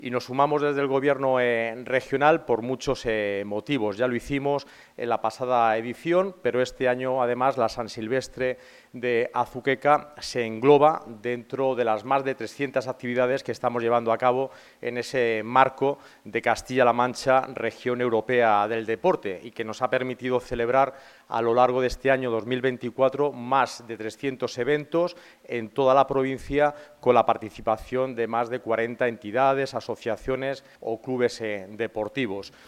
Y nos sumamos desde el Gobierno regional por muchos motivos. Ya lo hicimos en la pasada edición, pero este año, además, la San Silvestre de Azuqueca se engloba dentro de las más de 300 actividades que estamos llevando a cabo en ese marco de Castilla-La Mancha, región europea del deporte, y que nos ha permitido celebrar a lo largo de este año 2024 más de 300 eventos en toda la provincia, con la participación de más de 40 entidades, asociaciones o clubes deportivos.